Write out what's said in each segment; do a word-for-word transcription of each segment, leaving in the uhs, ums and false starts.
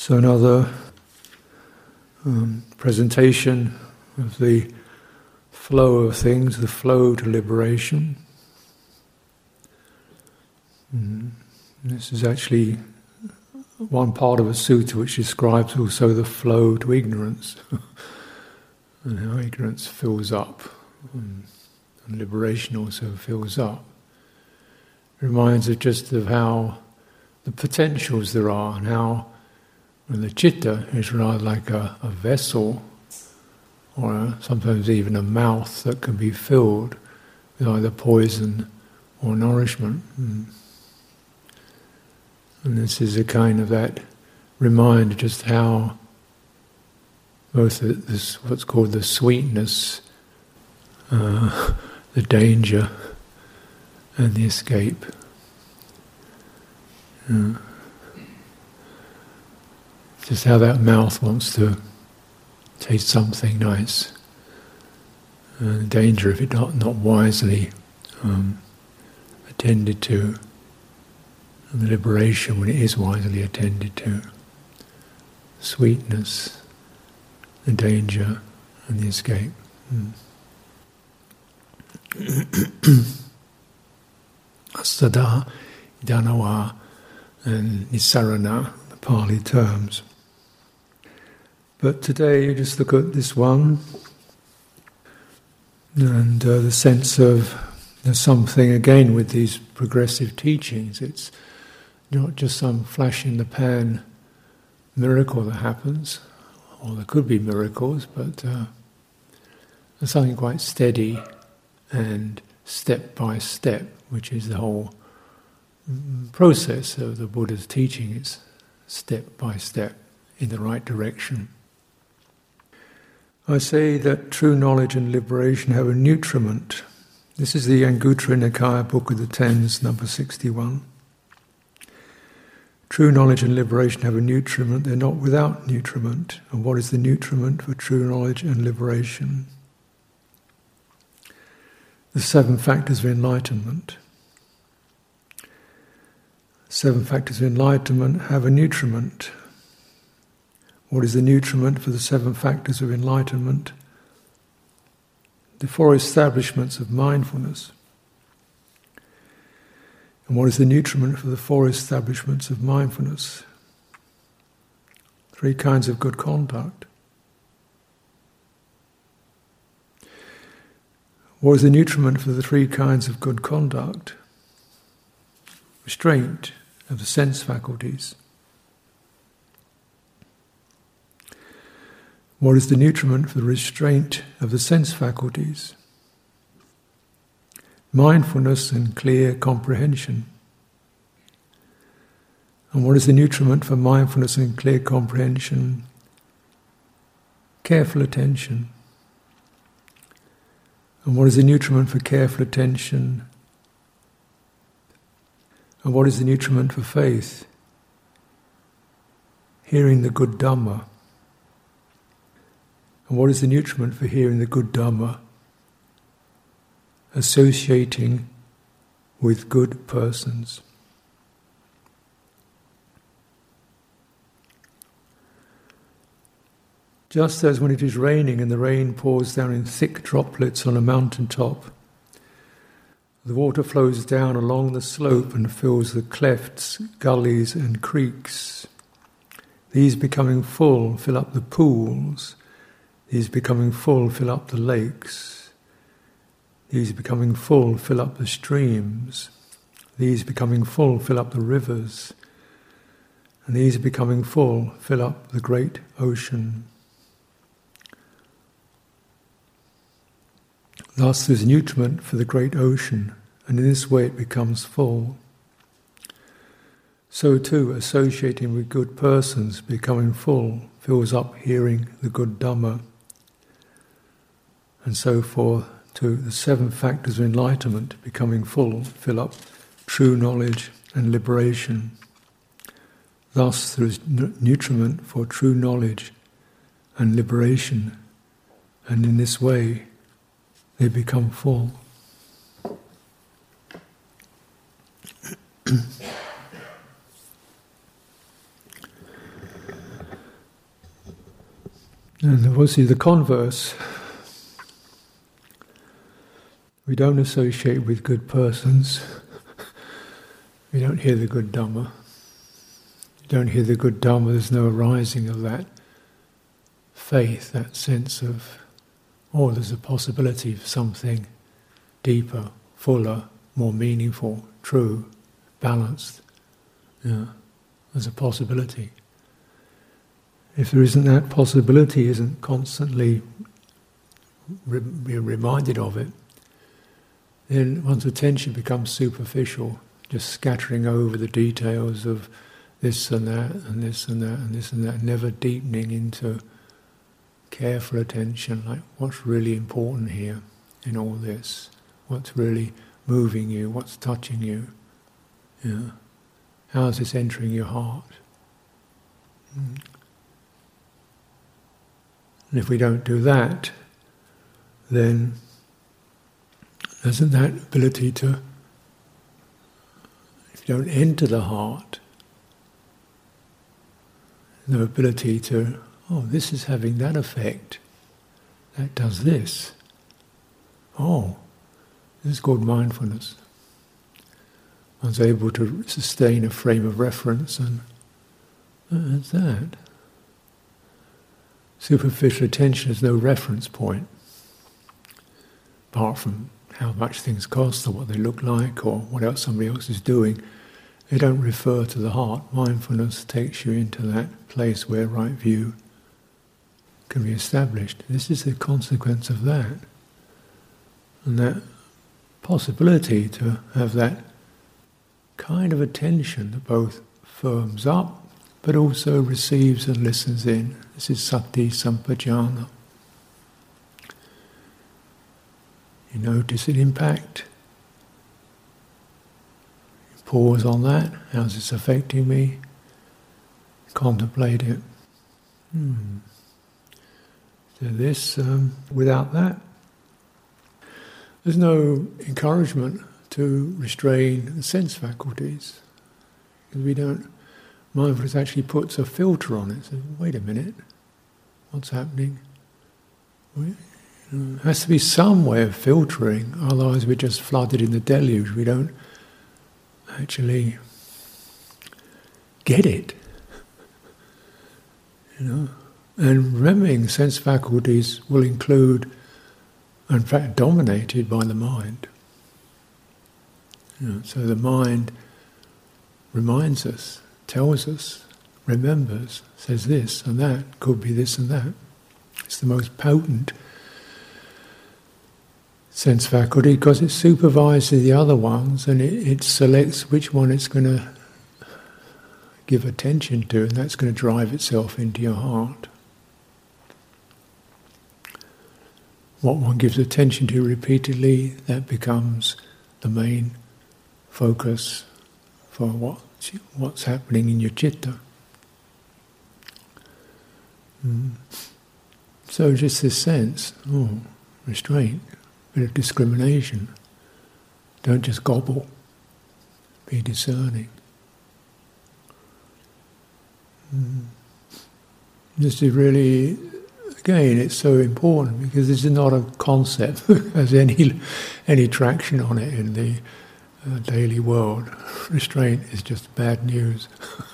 So another um, presentation of the flow of things, the flow to liberation. Mm. This is actually one part of a sutta which describes also the flow to ignorance and how ignorance fills up and, and liberation also fills up. It reminds us just of how the potentials there are and how and the citta is rather like a, a vessel or a, sometimes even a mouth that can be filled with either poison or nourishment. Mm. And this is a kind of that reminder just how both the, this what's called the sweetness, uh, the danger, and the escape. Uh, just how that mouth wants to taste something nice. Uh, the danger if it not not wisely um, attended to. And the liberation when it is wisely attended to. Sweetness, the danger, and the escape. Mm. Asada, Danawa, and Nisarana, the Pali terms. But today you just look at this one, and uh, the sense of there's something again with these progressive teachings. It's not just some flash in the pan miracle that happens, or there could be miracles, but uh, there's something quite steady and step by step, which is the whole process of the Buddha's teaching. It's step by step in the right direction. I say that true knowledge and liberation have a nutriment. This is the Anguttara Nikaya Book of the Tens, number sixty-one. True knowledge and liberation have a nutriment, they're not without nutriment. And what is the nutriment for true knowledge and liberation? The seven factors of enlightenment. Seven factors of enlightenment have a nutriment. What is the nutriment for the seven factors of enlightenment? The four establishments of mindfulness. And what is the nutriment for the four establishments of mindfulness? Three kinds of good conduct. What is the nutriment for the three kinds of good conduct? Restraint of the sense faculties. What is the nutriment for the restraint of the sense faculties? Mindfulness and clear comprehension. And what is the nutriment for mindfulness and clear comprehension? Careful attention. And what is the nutriment for careful attention? And what is the nutriment for faith? Hearing the good Dhamma. And what is the nutriment for hearing the good Dhamma? Associating with good persons. Just as when it is raining and the rain pours down in thick droplets on a mountain top, the water flows down along the slope and fills the clefts, gullies and creeks. These becoming full fill up the pools. These becoming full fill up the lakes. These becoming full fill up the streams. These becoming full fill up the rivers. And these becoming full fill up the great ocean. Thus there's nutriment for the great ocean, and in this way it becomes full. So too, associating with good persons, becoming full, fills up hearing the good Dhamma. And so forth to the seven factors of enlightenment, becoming full, fill up true knowledge and liberation. Thus there is nutriment for true knowledge and liberation, and in this way they become full. And obviously the converse, we don't associate with good persons, we don't hear the good Dhamma. You don't hear the good Dhamma, there's no arising of that faith, that sense of, oh, there's a possibility of something deeper, fuller, more meaningful, true, balanced. Yeah, there's a possibility. If there isn't that possibility, isn't constantly re- be reminded of it, then one's attention becomes superficial, just scattering over the details of this and that and this and that and this and that, never deepening into careful attention, like what's really important here in all this, what's really moving you, what's touching you, yeah. How's this entering your heart? Mm. And if we don't do that, then isn't that ability to, if you don't enter the heart, no ability to, oh, this is having that effect, that does this. Oh, this is called mindfulness. One's able to sustain a frame of reference, and that's that. Superficial attention has no reference point, apart from how much things cost or what they look like or what else somebody else is doing. They don't refer to the heart. Mindfulness takes you into that place where right view can be established. This is the consequence of that. And that possibility to have that kind of attention that both firms up but also receives and listens in. This is sati sampajana. You notice an impact. You pause on that. How's this affecting me? Contemplate it. Hmm. So this, um, without that, there's no encouragement to restrain the sense faculties. Because we don't, mindfulness actually puts a filter on it. So, wait a minute, what's happening? We, you know, there has to be some way of filtering, otherwise we're just flooded in the deluge. We don't actually get it. You know? And remembering sense faculties will include, in fact, dominated by the mind. You know, so the mind reminds us, tells us, remembers, says this and that, could be this and that. It's the most potent sense faculty because it supervises the other ones and it, it selects which one it's going to give attention to, and that's going to drive itself into your heart. What one gives attention to repeatedly, that becomes the main focus for what, what's happening in your citta. Mm. So just this sense, oh, restraint, a bit of discrimination. Don't just gobble, be discerning. Mm. This is really, again, it's so important because this is not a concept that has any, any traction on it in the uh, daily world. Restraint is just bad news.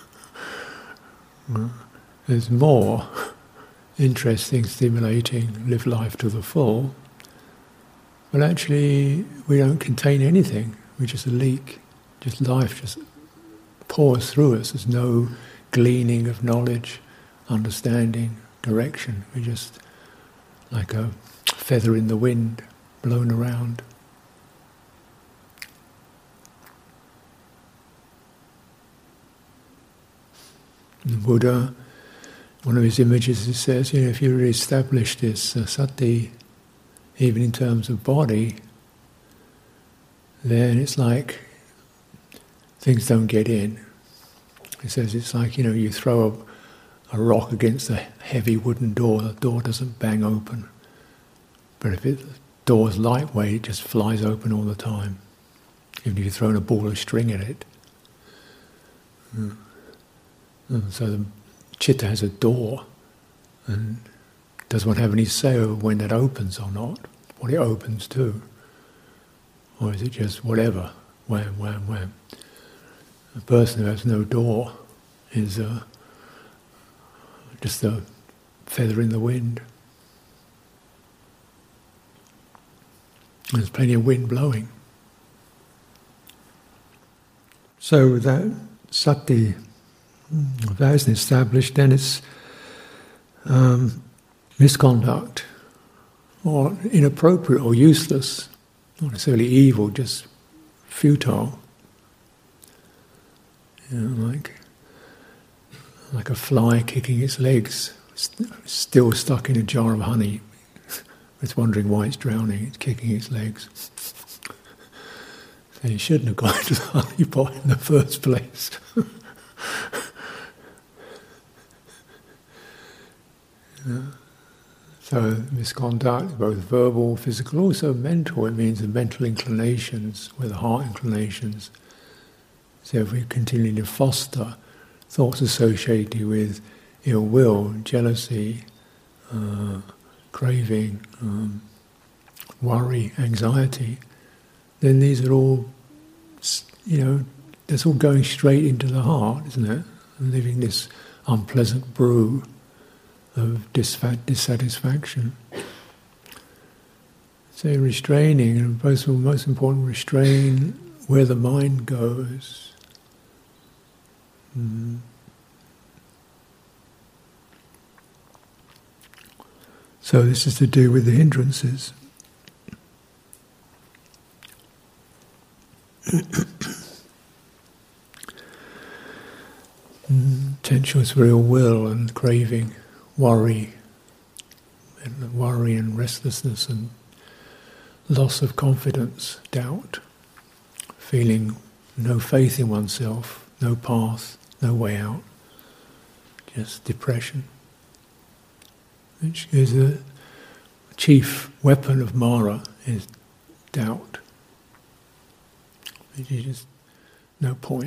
There's more interesting, stimulating, live life to the full, but actually we don't contain anything. We're just a leak. Just life just pours through us. There's no gleaning of knowledge, understanding, direction. We're just like a feather in the wind, blown around. The Buddha, one of his images, it says, you know, if you really establish this uh, sati, even in terms of body, then it's like things don't get in. He says it's like, you know, you throw a, a rock against a heavy wooden door, the door doesn't bang open. But if it, the door's lightweight, it just flies open all the time. Even if you've thrown a ball of string at it. Mm. And so the citta has a door, and Does one have any say over when that opens or not? What it opens to? Or is it just whatever? Wham, wham, wham. A person who has no door is uh, just a feather in the wind. There's plenty of wind blowing. So that sati, if that isn't established, then it's um, misconduct, or inappropriate, or useless. Not necessarily evil, just futile. You know, like like a fly kicking its legs, st- still stuck in a jar of honey. It's wondering why it's drowning. It's kicking its legs. So you shouldn't have gone to the honey pot in the first place. Yeah. So misconduct, both verbal, physical, also mental. It means the mental inclinations, with the heart inclinations. So if we continue to foster thoughts associated with ill will, jealousy, uh, craving, um, worry, anxiety, then these are all, you know, that's all going straight into the heart, isn't it? And living this unpleasant brew of dissatisfaction. So restraining, and most, most important, restrain where the mind goes. Mm. So this is to do with the hindrances. mm, potentials for ill will and craving, worry, and worry and restlessness and loss of confidence, doubt, feeling no faith in oneself, no path, no way out, just depression, which is the chief weapon of Mara, is doubt. Which is just no point.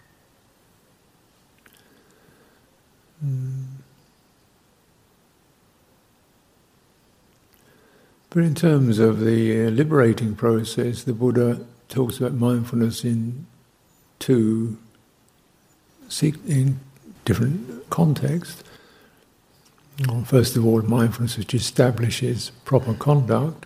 Mm. But in terms of the uh, liberating process, the Buddha talks about mindfulness in two, in different contexts. Well, first of all, mindfulness which establishes proper conduct,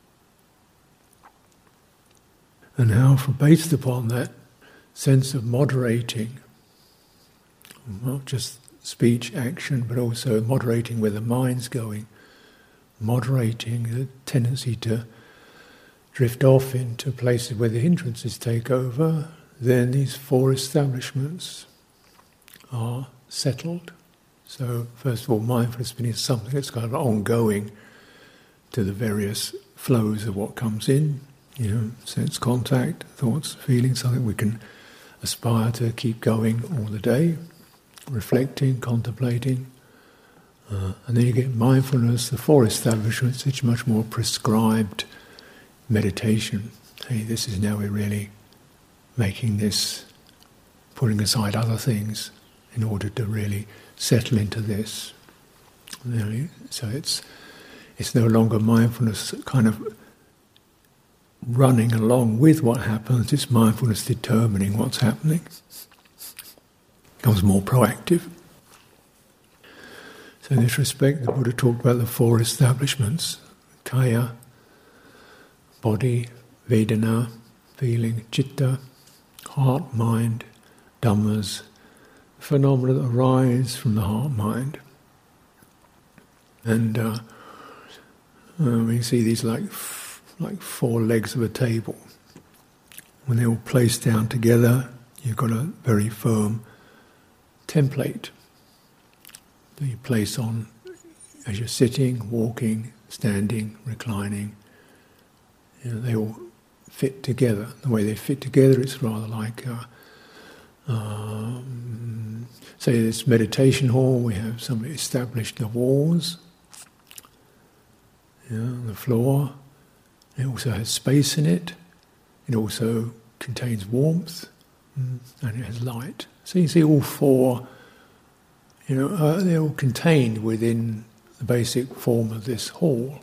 and how, for based upon that sense of moderating, not just speech, action, but also moderating where the mind's going, moderating the tendency to drift off into places where the hindrances take over, then these four establishments are settled. So first of all, mindfulness is something that's kind of ongoing to the various flows of what comes in, you know, sense contact, thoughts, feelings, something we can aspire to keep going all the day, reflecting, contemplating. Uh, and then you get mindfulness, the four establishments, which are much more prescribed meditation. Hey, this is now we're really making this, putting aside other things in order to really settle into this. So it's it's no longer mindfulness kind of running along with what happens, it's mindfulness determining what's happening. It becomes more proactive. So in this respect, the Buddha talked about the four establishments: kaya, body, vedana, feeling, citta, heart, mind, dhammas, phenomena that arise from the heart-mind. And uh, uh, we see these like f- like four legs of a table. When they're all placed down together, you've got a very firm template that you place on as you're sitting, walking, standing, reclining. You know, they all fit together. The way they fit together, it's rather like uh, um, say this meditation hall, we have somebody established the walls, you know, the floor. It also has space in it. It also contains warmth, and it has light. So you see all four, you know, uh, they're all contained within the basic form of this hall.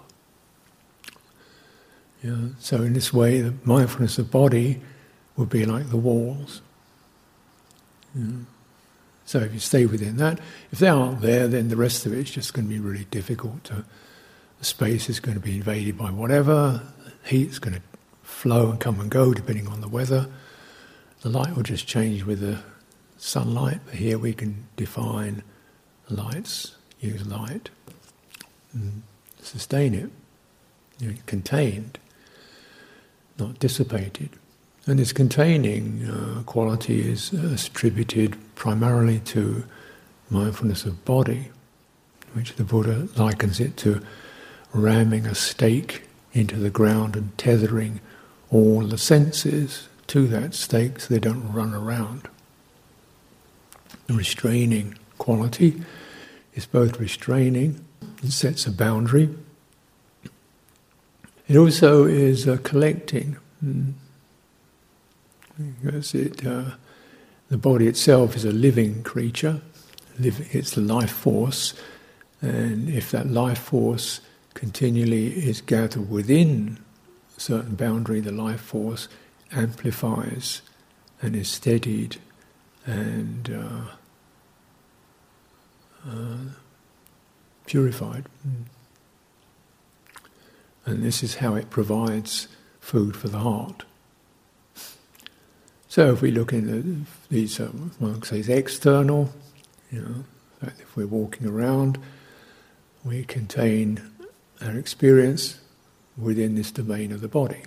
You know, so in this way, the mindfulness of body would be like the walls. You know. So if you stay within that, if they aren't there, then the rest of it is just going to be really difficult. To, the space is going to be invaded by whatever, heat's going to flow and come and go depending on the weather. The light will just change with the sunlight, but here we can define lights, use light, and sustain it, you know, contained, not dissipated. And this containing uh, quality is uh, attributed primarily to mindfulness of body, which the Buddha likens it to ramming a stake into the ground and tethering all the senses to that stake so they don't run around. The restraining quality is both restraining, it sets a boundary. It also is uh, collecting. Mm. Because it, uh, the body itself is a living creature, it's the life force, and if that life force continually is gathered within a certain boundary, the life force amplifies and is steadied and uh, uh, purified. And this is how it provides food for the heart. So if we look into these, um, one could say is external, you know, in fact, if we're walking around, we contain our experience within this domain of the body.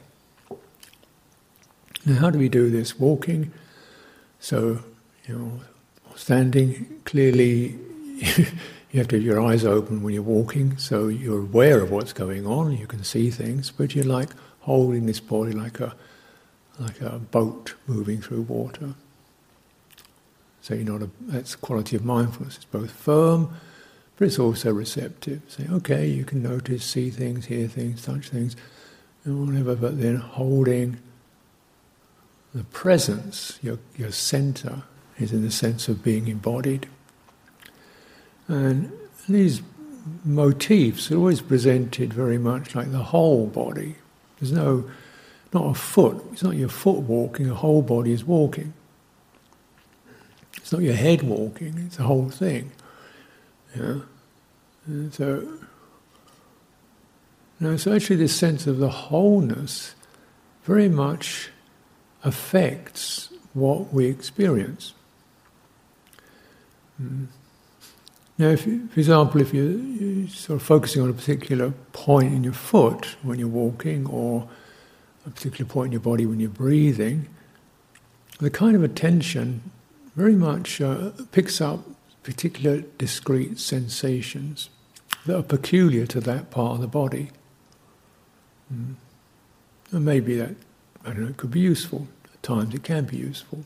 Now, how do we do this? Walking, so, you know, standing, clearly you have to have your eyes open when you're walking, so you're aware of what's going on, you can see things, but you're like holding this body like a like a boat moving through water. So you're not a, that's the quality of mindfulness. It's both firm, but it's also receptive. Say, okay, you can notice, see things, hear things, touch things, and whatever, but then holding the presence, your your center, is in the sense of being embodied. And these motifs are always presented very much like the whole body. There's no Not a foot. It's not your foot walking, the whole body is walking. It's not your head walking, it's the whole thing. Yeah? And so, you know, so actually this sense of the wholeness very much affects what we experience. Mm. Now, if you, for example, if you're, you're sort of focusing on a particular point in your foot when you're walking, or a particular point in your body when you're breathing, the kind of attention very much uh, picks up particular discrete sensations that are peculiar to that part of the body. Mm. And maybe that, I don't know, it could be useful. At times it can be useful.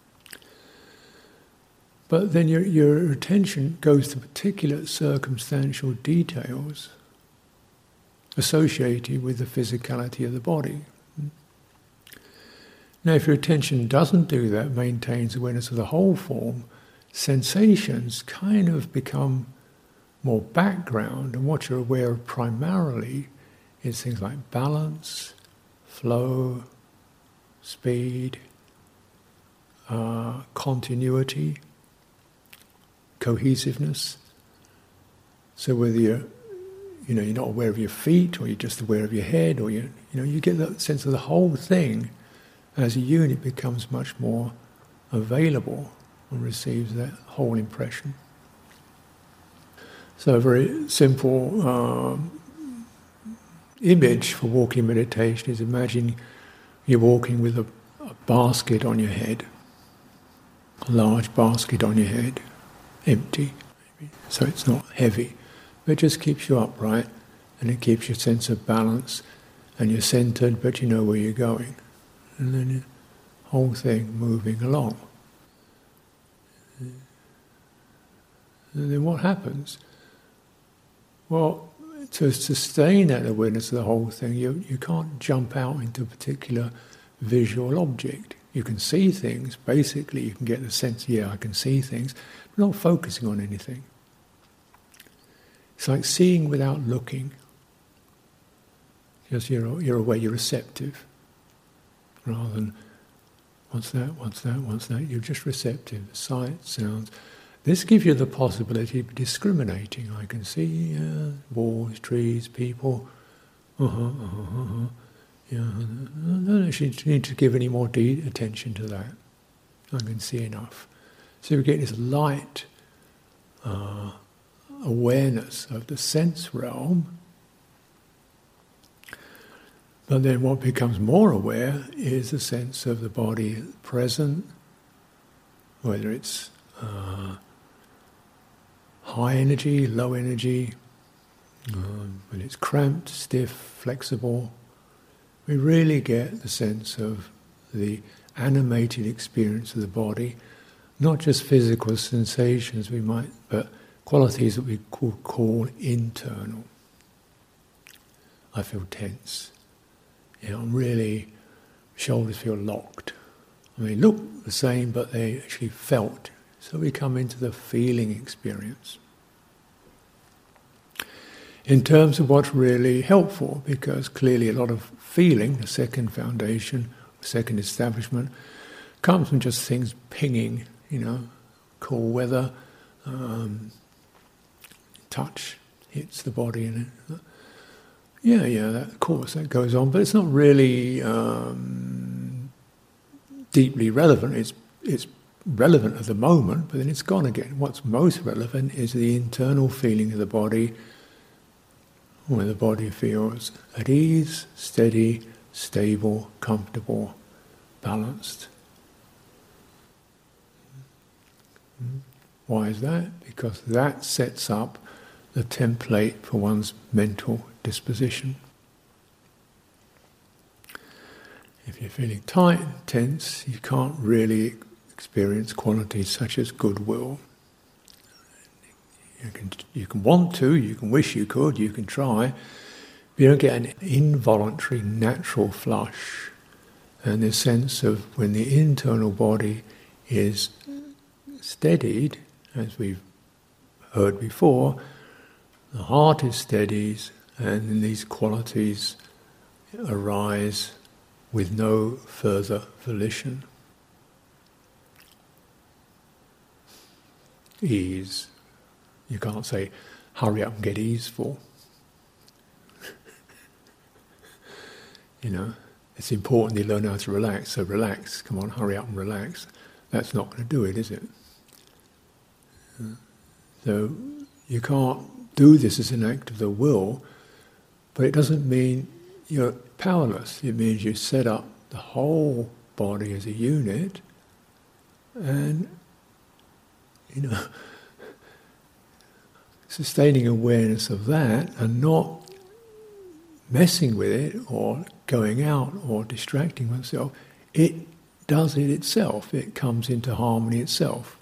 But then your, your attention goes to particular circumstantial details associated with the physicality of the body. Now, if your attention doesn't do that, maintains awareness of the whole form, sensations kind of become more background, and what you're aware of primarily is things like balance, flow, speed, uh, continuity, cohesiveness. So whether you're, you know, you're not aware of your feet, or you're just aware of your head, or you, you know, you get that sense of the whole thing. As a unit becomes much more available and receives that whole impression. So a very simple um, image for walking meditation is imagine you're walking with a, a basket on your head, a large basket on your head, empty, maybe. So it's not heavy, but it just keeps you upright and it keeps your sense of balance, and you're centered but you know where you're going. And then the whole thing moving along. And then what happens? Well, to sustain that awareness of the whole thing, you, you can't jump out into a particular visual object. You can see things, basically you can get the sense, yeah, I can see things, but not focusing on anything. It's like seeing without looking. Just you're, you're aware, you're receptive. Rather than, what's that, what's that, what's that? You're just receptive. Sight, sounds. This gives you the possibility of discriminating. I can see uh, walls, trees, people. Uh-huh, uh-huh, uh-huh. Yeah, I don't actually need to give any more de- attention to that. I can see enough. So we get this light uh, awareness of the sense realm. But then what becomes more aware is the sense of the body present, whether it's uh, high energy, low energy, um, when it's cramped, stiff, flexible. We really get the sense of the animated experience of the body, not just physical sensations we might, but qualities that we call, call internal. I feel tense. You know, I'm really, shoulders feel locked. I mean, look the same, but they actually felt. So we come into the feeling experience. In terms of what's really helpful, because clearly a lot of feeling, the second foundation, second establishment, comes from just things pinging, you know, cool weather, um, touch hits the body, and yeah, yeah, that, of course, that goes on, but it's not really um, deeply relevant. It's it's relevant at the moment, but then it's gone again. What's most relevant is the internal feeling of the body, when the body feels at ease, steady, stable, comfortable, balanced. Why is that? Because that sets up the template for one's mental disposition. If you're feeling tight and tense, you can't really experience qualities such as goodwill. You can, you can want to, you can wish you could, you can try, but you don't get an involuntary natural flush. And this sense of when the internal body is steadied, as we've heard before, the heart is steadied, and then these qualities arise with no further volition. Ease. You can't say, hurry up and get easeful. You know, it's important you learn how to relax, so relax, come on, hurry up and relax. That's not going to do it, is it? So you can't do this as an act of the will, but it doesn't mean you're powerless. It means you set up the whole body as a unit, and, you know, sustaining awareness of that and not messing with it or going out or distracting oneself. It does it itself. It comes into harmony itself.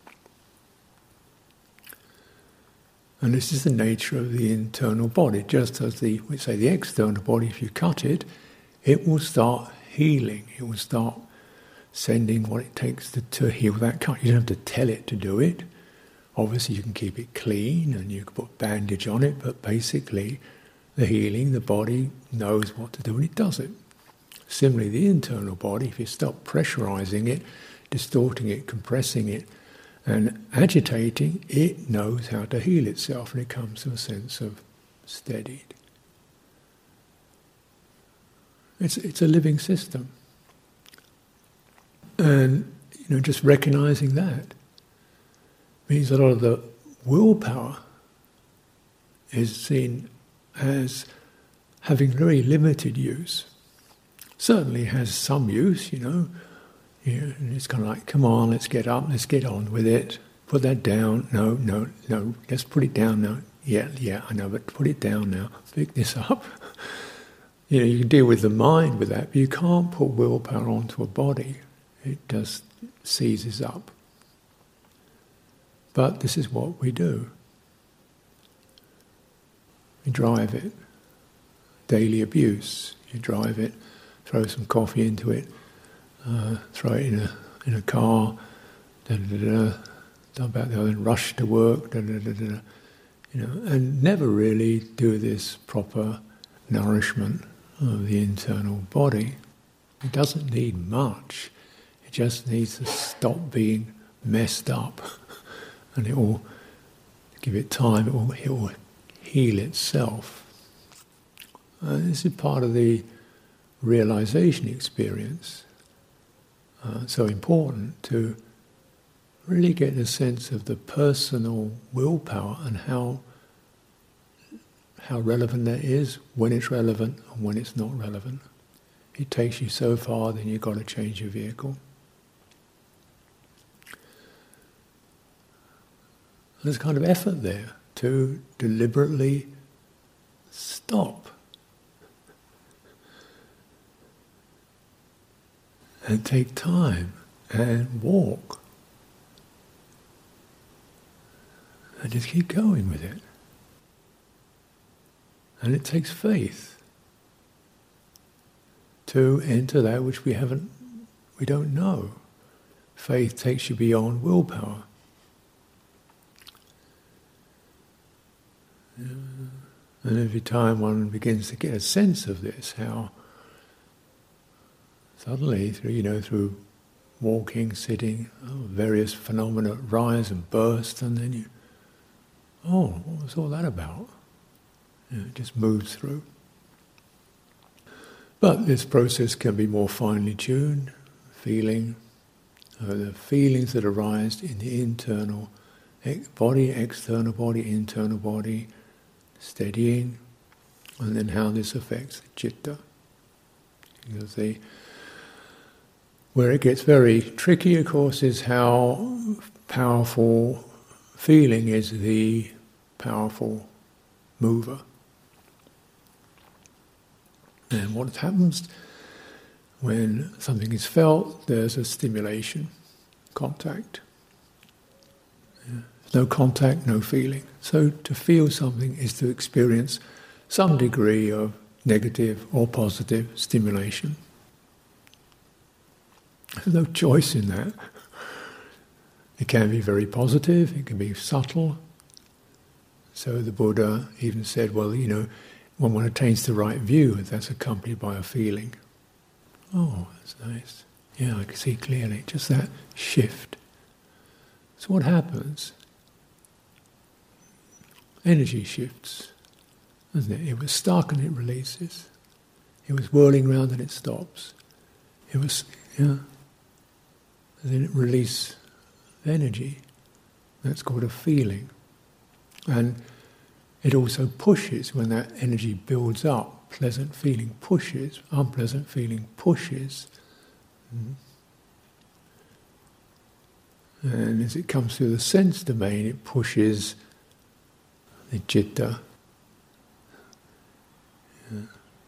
And this is the nature of the internal body. Just as the, we say, the external body, if you cut it, it will start healing. It will start sending what it takes to, to heal that cut. You don't have to tell it to do it. Obviously you can keep it clean and you can put bandage on it, but basically the healing, the body knows what to do and it does it. Similarly, the internal body, if you stop pressurizing it, distorting it, compressing it, and agitating, it knows how to heal itself, and it comes to a sense of steadied. It's it's a living system, and you know, just recognizing that means a lot of the willpower is seen as having very limited use. Certainly has some use, you know. Yeah, and it's kind of like, come on, let's get up, let's get on with it. Put that down. No, no, no. Let's put it down now. Yeah, yeah, I know, but put it down now. Pick this up. You know, you can deal with the mind with that, but you can't put willpower onto a body. It just seizes up. But this is what we do. We drive it. Daily abuse. You drive it, throw some coffee into it, uh, throw it in a in a car, da da da da, about the other, rush to work, da da da da. You know, and never really do this proper nourishment of the internal body. It doesn't need much. It just needs to stop being messed up, and it will give it time. It will, it will heal itself. And this is part of the realization experience. Uh, so important to really get a sense of the personal willpower and how how relevant that is, when it's relevant and when it's not relevant. It takes you so far, then you've got to change your vehicle. There's a kind of effort there to deliberately stop and take time and walk and just keep going with it. And it takes faith to enter that which we haven't, we don't know. Faith takes you beyond willpower. Yeah. And every time one begins to get a sense of this, how suddenly, through you know, through walking, sitting, oh, various phenomena rise and burst, and then you, oh, what was all that about? You know, it just moves through. But this process can be more finely tuned, feeling, uh, the feelings that arise in the internal body, external body, internal body, steadying, and then how this affects the citta. Because the, where it gets very tricky, of course, is how powerful feeling is the powerful mover. And what happens when something is felt, there's a stimulation, contact. Yeah. No contact, no feeling. So to feel something is to experience some degree of negative or positive stimulation. There's no choice in that. It can be very positive, it can be subtle. So the Buddha even said, well, you know, when one attains the right view, that's accompanied by a feeling. Oh, that's nice. Yeah, I can see clearly. Just that shift. So what happens? Energy shifts, doesn't it? It was stuck and it releases. It was whirling around and it stops. It was, yeah. And then it releases energy. That's called a feeling. And it also pushes, when that energy builds up, pleasant feeling pushes, unpleasant feeling pushes. Mm. And as it comes through the sense domain, it pushes the citta. Yeah.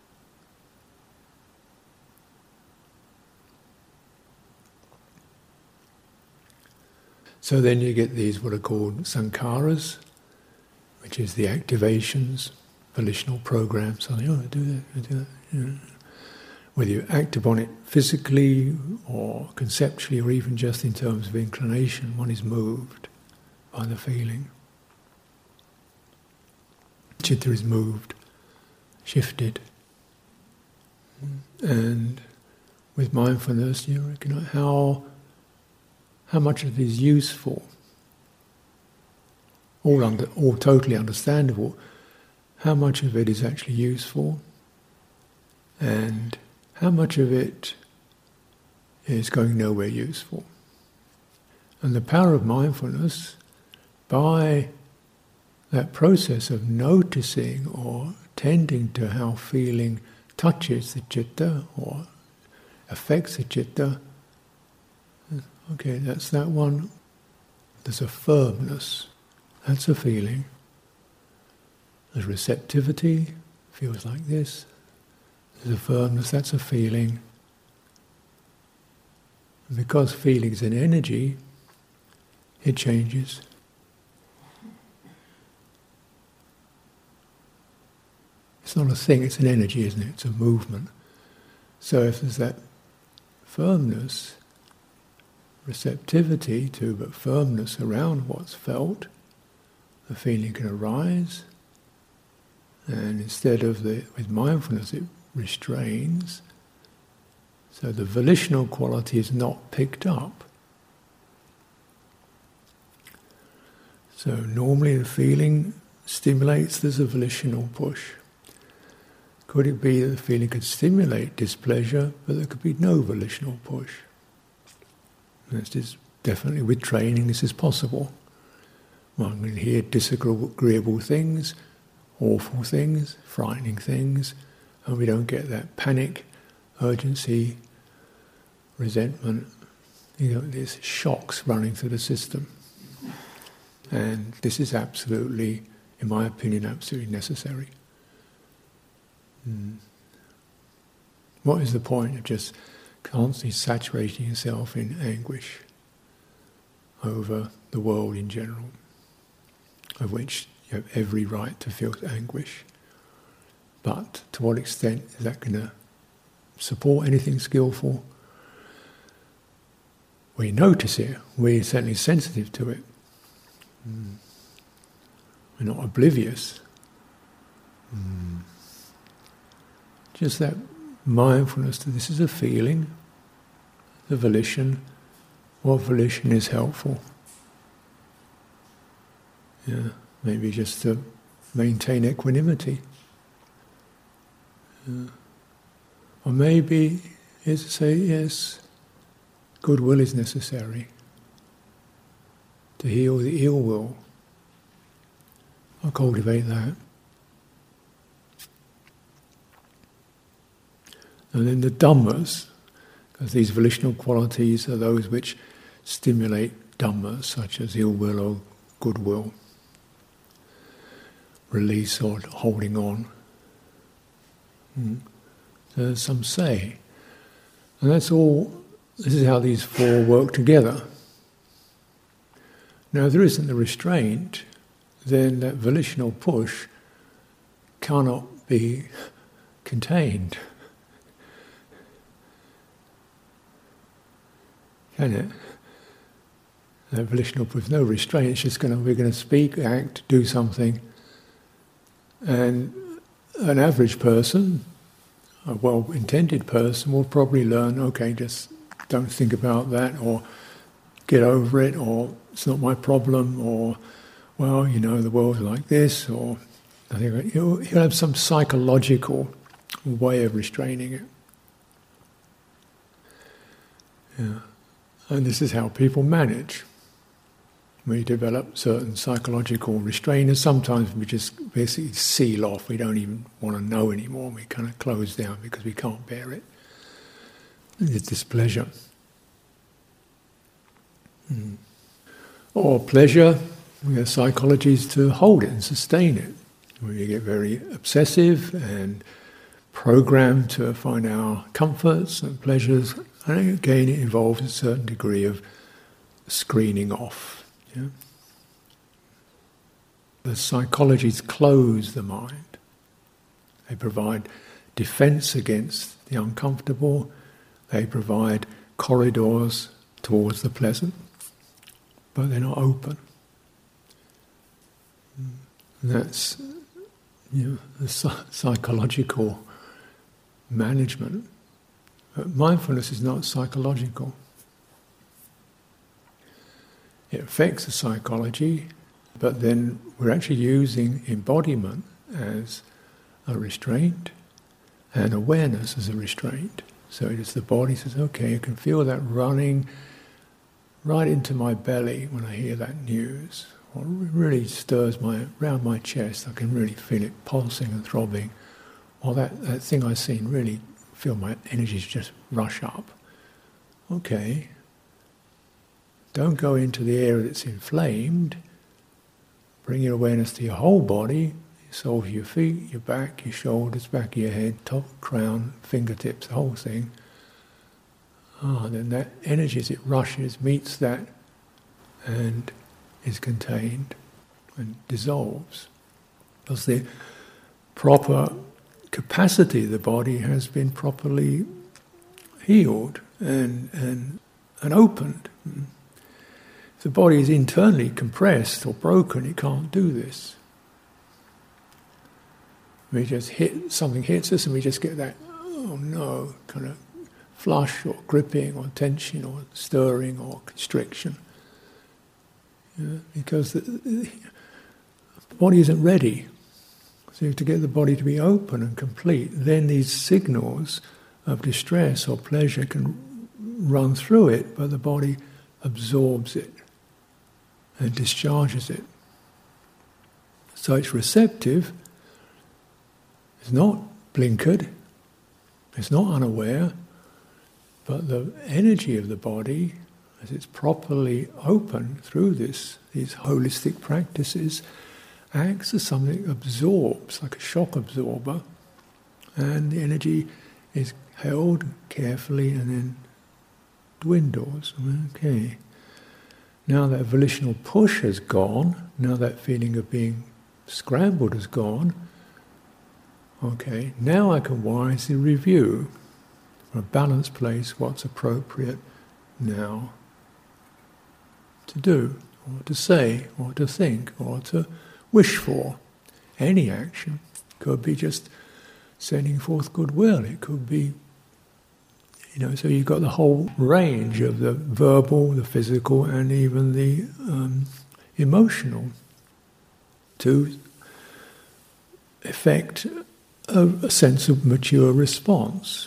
So then you get these what are called sankharas, which is the activations, volitional programs. So, oh, I do that, I do that. You know. Whether you act upon it physically or conceptually or even just in terms of inclination, one is moved by the feeling. Citta is moved, shifted. And with mindfulness, you recognize how, how much of it is useful. All under, all totally understandable. How much of it is actually useful, and how much of it is going nowhere useful. And the power of mindfulness, by that process of noticing or tending to how feeling touches the citta or affects the citta, okay, that's that one. There's a firmness. That's a feeling. There's receptivity, feels like this. There's a firmness, that's a feeling. And because feeling's an energy, it changes. It's not a thing, it's an energy, isn't it? It's a movement. So if there's that firmness, receptivity to, but firmness around what's felt, the feeling can arise, and instead of the, with mindfulness it restrains, so the volitional quality is not picked up. So normally the feeling stimulates, there's a volitional push. Could it be that the feeling could stimulate displeasure, but there could be no volitional push? This is definitely, with training, this is possible. One can hear disagreeable things, awful things, frightening things, and we don't get that panic, urgency, resentment, you know, there's shocks running through the system. And this is absolutely, in my opinion, absolutely necessary. Mm. What is the point of just constantly saturating yourself in anguish over the world in general, of which you have every right to feel anguish? But to what extent is that going to support anything skillful? We notice it, we're certainly sensitive to it. Mm. We're not oblivious. Mm. Just that mindfulness that this is a feeling, the volition, what volition is helpful. Yeah, maybe just to maintain equanimity. Yeah. Or maybe is to say, yes, goodwill is necessary to heal the ill will. I'll cultivate that. And then the dhammas, because these volitional qualities are those which stimulate dhammas, such as ill will or goodwill, release or holding on. Mm. So there's some say. And that's all, this is how these four work together. Now, if there isn't the restraint, then that volitional push cannot be contained. Can it? That volitional push, with no restraint, it's just going to, we're going to speak, act, do something. And an average person, a well-intended person, will probably learn, okay, just don't think about that, or get over it, or it's not my problem, or, well, you know, the world's like this, or I think he'll, he'll have some psychological way of restraining it. Yeah. And this is how people manage. We develop certain psychological restrainers. Sometimes we just basically seal off. We don't even want to know anymore. We kind of close down because we can't bear it. It's displeasure. Mm. Or pleasure, we have psychologies to hold it and sustain it. We get very obsessive and programmed to find our comforts and pleasures. And again, it involves a certain degree of screening off. Yeah? The psychologies close the mind. They provide defense against the uncomfortable. They provide corridors towards the pleasant, but they're not open. And that's, you know, the psychological management. But mindfulness is not psychological. It affects the psychology, but then we're actually using embodiment as a restraint and awareness as a restraint. So it is the body says, okay, I can feel that running right into my belly when I hear that news. Or it really stirs my around my chest. I can really feel it pulsing and throbbing. Or that, that thing I've seen really feel my energies just rush up. Okay. Don't go into the area that's inflamed. Bring your awareness to your whole body, your soles of your feet, your back, your shoulders, back of your head, top, crown, fingertips, the whole thing. Ah, then that energy as it rushes meets that and is contained and dissolves. Because the proper capacity of the body has been properly healed and and, and opened. If the body is internally compressed or broken, it can't do this. We just hit, something hits us and we just get that, oh no, kind of flush or gripping or tension or stirring or constriction. Yeah, because the, the body isn't ready. So to get the body to be open and complete, then these signals of distress or pleasure can run through it, but the body absorbs it and discharges it. So it's receptive, it's not blinkered, it's not unaware, but the energy of the body, as it's properly open through this, these holistic practices, acts as something that absorbs, like a shock absorber, and the energy is held carefully and then dwindles. Okay. Now that volitional push has gone, now that feeling of being scrambled has gone, okay, now I can wisely review from a balanced place what's appropriate now to do, or to say, or to think, or to wish for. Any action could be just sending forth goodwill. It could be, you know, so you've got the whole range of the verbal, the physical, and even the um, emotional to effect a, a sense of mature response.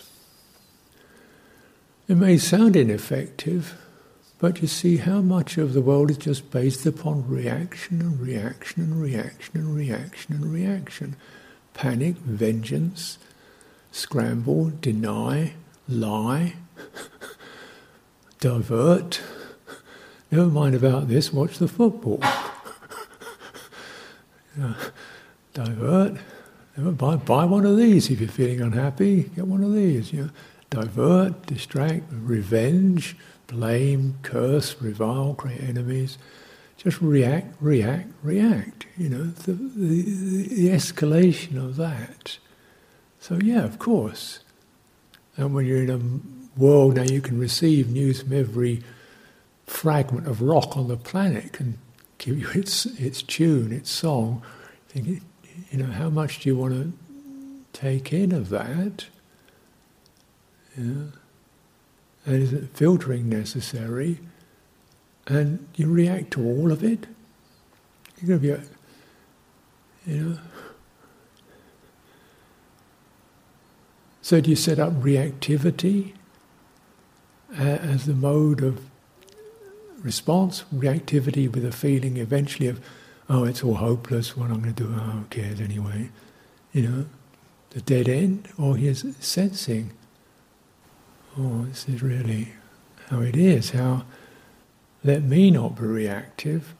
It may sound ineffective, but you see how much of the world is just based upon reaction and reaction and reaction and reaction and reaction. Panic, vengeance, scramble, deny, lie, divert. Never mind about this, watch the football. Yeah. Divert. Never buy, buy one of these if you're feeling unhappy. Get one of these. You know. Divert, distract, revenge, blame, curse, revile, create enemies. Just react, react, react. You know, the, the, the escalation of that. So yeah, of course. And when you're in a world now, you can receive news from every fragment of rock on the planet, can give you its its tune, its song. Thinking, you know, how much do you want to take in of that? Yeah. And is it filtering necessary? And you react to all of it? You're going to be, a, you know. So do you set up reactivity uh, as the mode of response? Reactivity with a feeling eventually of, oh, it's all hopeless, what I'm going to do, oh, who cares anyway? You know, the dead end? Or he's sensing, oh, this is really how it is, how let me not be reactive,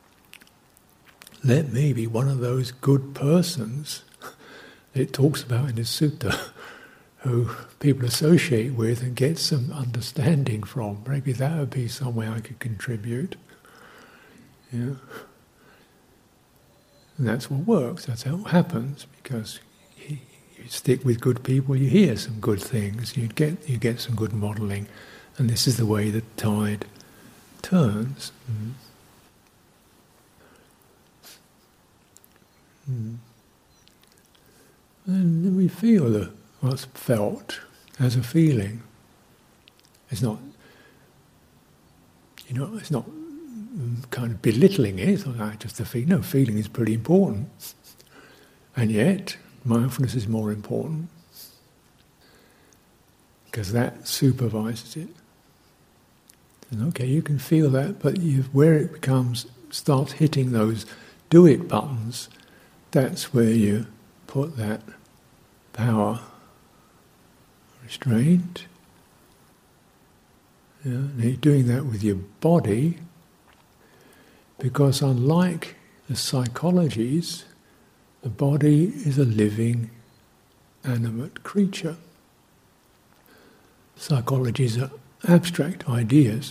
let me be one of those good persons it talks about in the sutta, who people associate with and get some understanding from. Maybe that would be some way I could contribute. Yeah. And that's what works, that's how it happens, because you, you stick with good people, you hear some good things, you get you get some good modelling, and this is the way the tide turns. Mm. Mm. And then we feel the, what's felt as a feeling. It's not, you know, it's not kind of belittling it. It's not like just a feeling. No, feeling is pretty important. And yet, mindfulness is more important, because that supervises it. And okay, you can feel that, but you've, where it becomes, starts hitting those do it buttons, that's where you put that power, restraint. Yeah, and you're doing that with your body, because unlike the psychologies, the body is a living, animate creature. Psychologies are abstract ideas.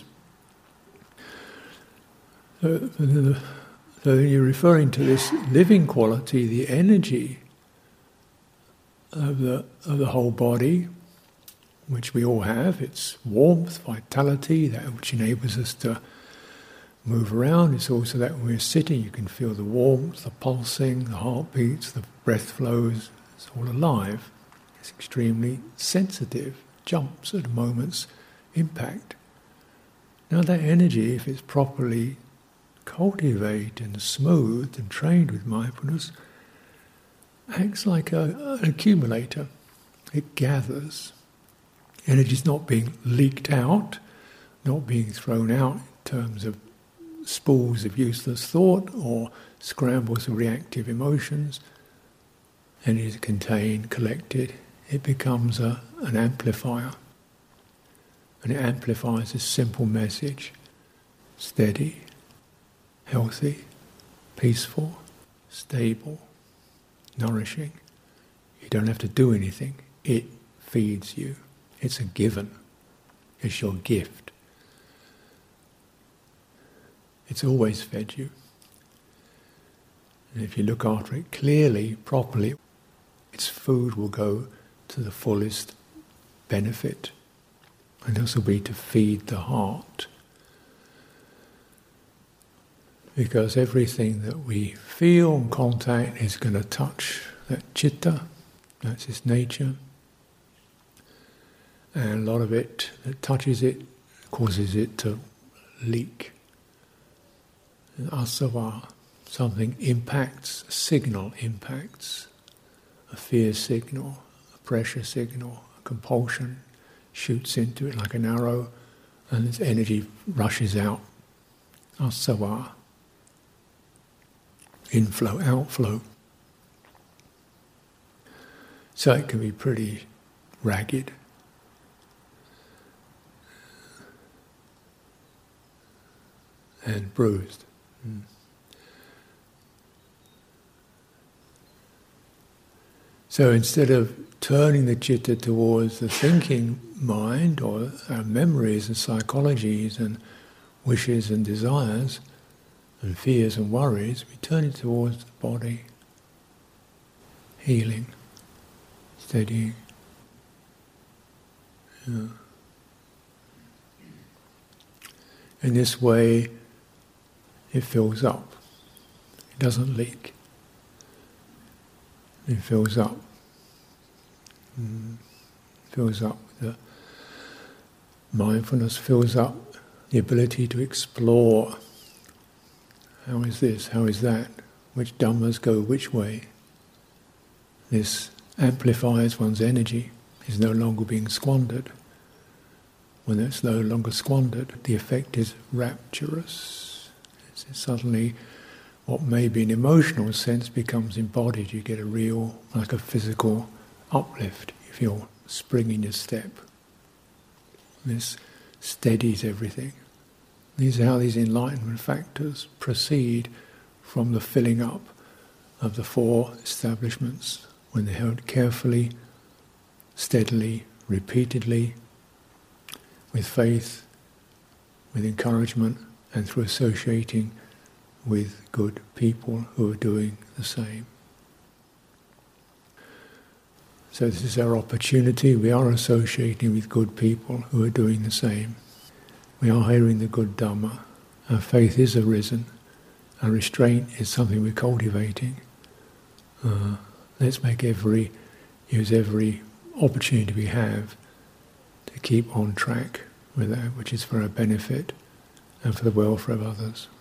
So, so you're referring to this living quality, the energy of the of the whole body, which we all have. It's warmth, vitality, that which enables us to move around. It's also that when we're sitting, you can feel the warmth, the pulsing, the heartbeats, the breath flows. It's all alive. It's extremely sensitive, jumps at a moment's impact. Now that energy, if it's properly cultivated and smoothed and trained with mindfulness, acts like a, an accumulator. It gathers. Energy is not being leaked out, not being thrown out in terms of spools of useless thought or scrambles of reactive emotions. Energy is contained, collected. It becomes a, an amplifier. And it amplifies this simple message: steady, healthy, peaceful, stable, nourishing. You don't have to do anything. It feeds you. It's a given. It's your gift. It's always fed you. And if you look after it clearly, properly, its food will go to the fullest benefit. And this will be to feed the heart. Because everything that we feel and contact is going to touch that citta, that's its nature. And a lot of it that touches it causes it to leak. And asava, something impacts, a signal impacts, a fear signal, a pressure signal, a compulsion shoots into it like an arrow, and its energy rushes out. Asava. Inflow, outflow. So it can be pretty ragged. And bruised. Mm. So instead of turning the citta towards the thinking mind or our memories and psychologies and wishes and desires and fears and worries, we turn it towards the body, healing, steadying. Yeah. In this way, it fills up. It doesn't leak. It fills up. Mm. Fills up. The mindfulness fills up the ability to explore. How is this? How is that? Which dhammas go which way? This amplifies one's energy. Is no longer being squandered. When it's no longer squandered, the effect is rapturous. It's suddenly what may be an emotional sense becomes embodied. You get a real, like a physical uplift. You feel spring in your step. This steadies everything. These are how these enlightenment factors proceed from the filling up of the four establishments when they're held carefully, steadily, repeatedly, with faith, with encouragement, and through associating with good people who are doing the same. So this is our opportunity. We are associating with good people who are doing the same. We are hearing the good Dhamma. Our faith is arisen. Our restraint is something we're cultivating. Uh, let's make every, use every opportunity we have to keep on track with that which is for our benefit and for the welfare of others.